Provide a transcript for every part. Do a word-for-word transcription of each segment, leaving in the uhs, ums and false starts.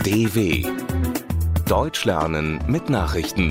D W Deutsch lernen mit Nachrichten.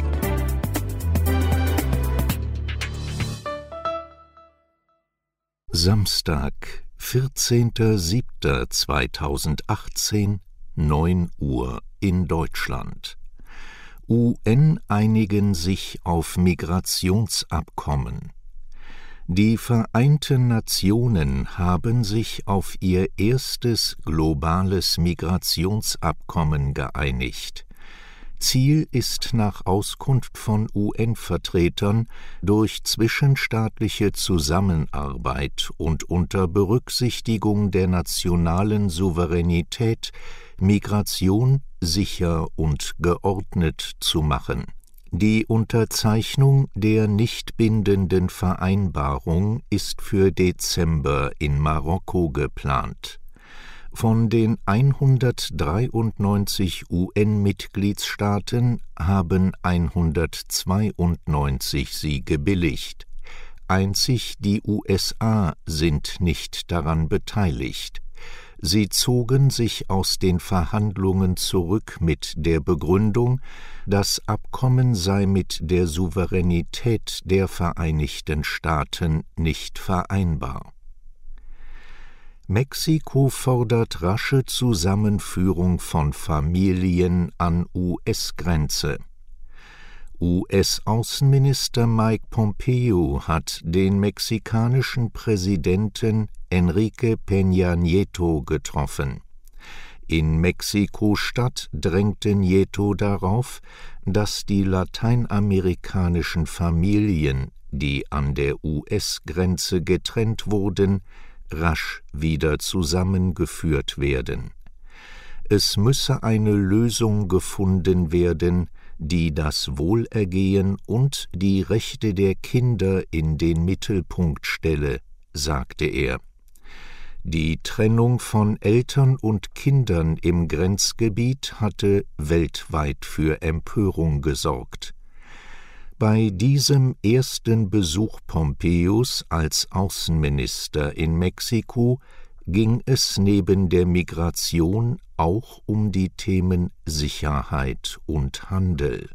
Samstag, vierzehnter siebter zweitausendachtzehn, neun Uhr in Deutschland. U N einigen sich auf Migrationsabkommen. Die Vereinten Nationen haben sich auf ihr erstes globales Migrationsabkommen geeinigt. Ziel ist nach Auskunft von U N-Vertretern, durch zwischenstaatliche Zusammenarbeit und unter Berücksichtigung der nationalen Souveränität Migration sicher und geordnet zu machen. Die Unterzeichnung der nicht bindenden Vereinbarung ist für Dezember in Marokko geplant. Von den hundertdreiundneunzig U N-Mitgliedstaaten haben hundertzweiundneunzig sie gebilligt. Einzig die U S A sind nicht daran beteiligt. Sie zogen sich aus den Verhandlungen zurück mit der Begründung, das Abkommen sei mit der Souveränität der Vereinigten Staaten nicht vereinbar. Mexiko fordert rasche Zusammenführung von Familien an U S-Grenze. U S-Außenminister Mike Pompeo hat den mexikanischen Präsidenten Enrique Peña Nieto getroffen. In Mexiko-Stadt drängte Nieto darauf, dass die lateinamerikanischen Familien, die an der U S-Grenze getrennt wurden, rasch wieder zusammengeführt werden. Es müsse eine Lösung gefunden werden, die das Wohlergehen und die Rechte der Kinder in den Mittelpunkt stelle, sagte er. Die Trennung von Eltern und Kindern im Grenzgebiet hatte weltweit für Empörung gesorgt. Bei diesem ersten Besuch Pompeos als Außenminister in Mexiko ging es neben der Migration auch um die Themen Sicherheit und Handel.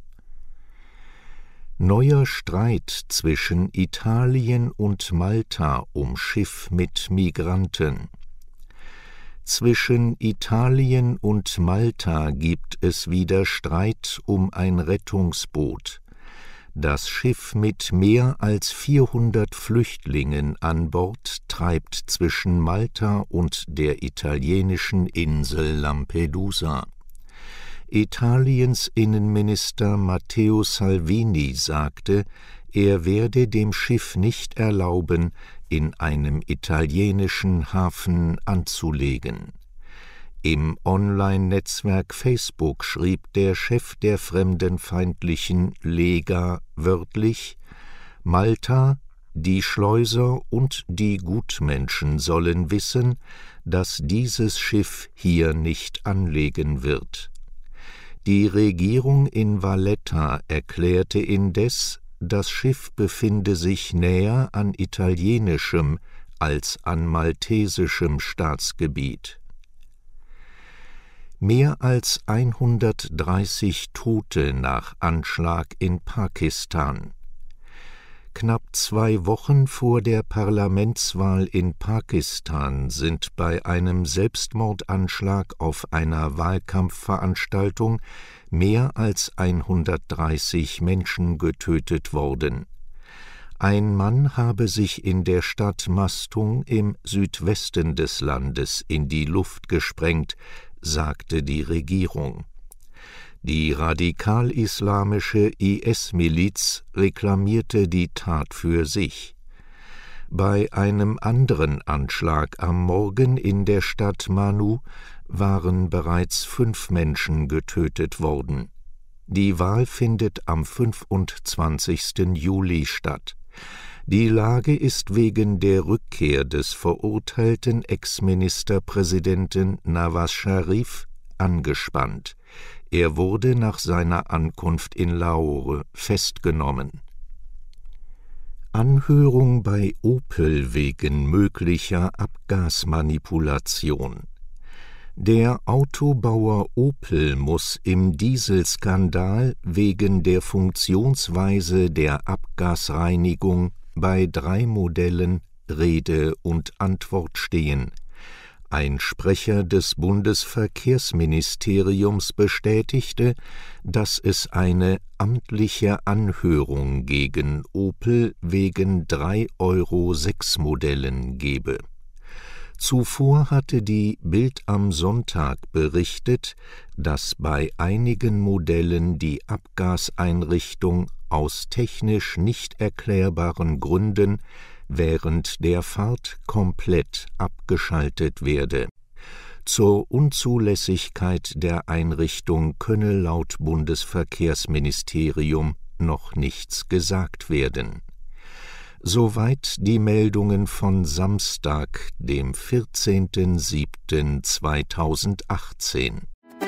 Neuer Streit zwischen Italien und Malta um Schiff mit Migranten. Zwischen Italien und Malta gibt es wieder Streit um ein Rettungsboot. Das Schiff mit mehr als vierhundert Flüchtlingen an Bord treibt zwischen Malta und der italienischen Insel Lampedusa. Italiens Innenminister Matteo Salvini sagte, er werde dem Schiff nicht erlauben, in einem italienischen Hafen anzulegen. Im Online-Netzwerk Facebook schrieb der Chef der fremdenfeindlichen Lega wörtlich: Malta, die Schleuser und die Gutmenschen sollen wissen, dass dieses Schiff hier nicht anlegen wird. Die Regierung in Valletta erklärte indes, das Schiff befinde sich näher an italienischem als an maltesischem Staatsgebiet. Mehr als hundertdreißig Tote nach Anschlag in Pakistan. Knapp zwei Wochen vor der Parlamentswahl in Pakistan sind bei einem Selbstmordanschlag auf einer Wahlkampfveranstaltung mehr als hundertdreißig Menschen getötet worden. Ein Mann habe sich in der Stadt Mastung im Südwesten des Landes in die Luft gesprengt, sagte die Regierung. Die radikal-islamische I S-Miliz reklamierte die Tat für sich. Bei einem anderen Anschlag am Morgen in der Stadt Manu waren bereits fünf Menschen getötet worden. Die Wahl findet am fünfundzwanzigsten Juli statt. Die Lage ist wegen der Rückkehr des verurteilten Ex-Ministerpräsidenten Nawaz Sharif angespannt. Er wurde nach seiner Ankunft in Lahore festgenommen. Anhörung bei Opel wegen möglicher Abgasmanipulation. Der Autobauer Opel muss im Dieselskandal wegen der Funktionsweise der Abgasreinigung bei drei Modellen Rede und Antwort stehen. Ein Sprecher des Bundesverkehrsministeriums bestätigte, dass es eine amtliche Anhörung gegen Opel wegen drei Euro sechs Modellen gebe. Zuvor hatte die Bild am Sonntag berichtet, dass bei einigen Modellen die Abgaseinrichtung aus technisch nicht erklärbaren Gründen während der Fahrt komplett abgeschaltet werde. Zur Unzulässigkeit der Einrichtung könne laut Bundesverkehrsministerium noch nichts gesagt werden. Soweit die Meldungen von Samstag, dem vierzehnten siebten zweitausendachtzehn.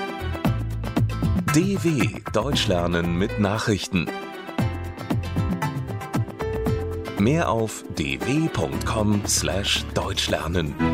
D W Deutsch lernen mit Nachrichten. Mehr auf d w punkt com slash deutsch lernen.